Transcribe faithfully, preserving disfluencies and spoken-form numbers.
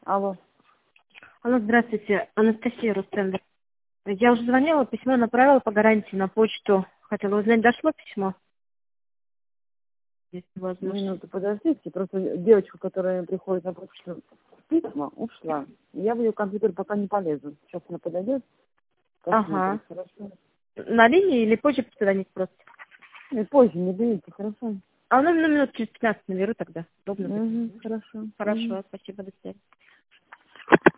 Алло. Алло, здравствуйте, Анастасия Рустендер. Я уже звонила, письмо направила по гарантии на почту. Хотела узнать, дошло письмо? Если возможно. Минуту, подождите. Просто девочка, которая приходит на почту письма, ушла. Я в ее компьютер пока не полезу. Сейчас она подойдет. Ага. Посмотрим, хорошо. На линии или позже позвонить просто? И позже не берите, хорошо? А ну, ну, минут через пятнадцать наберу тогда. Удобно будет. Угу, хорошо. Хорошо, Мгм. спасибо, до свидания.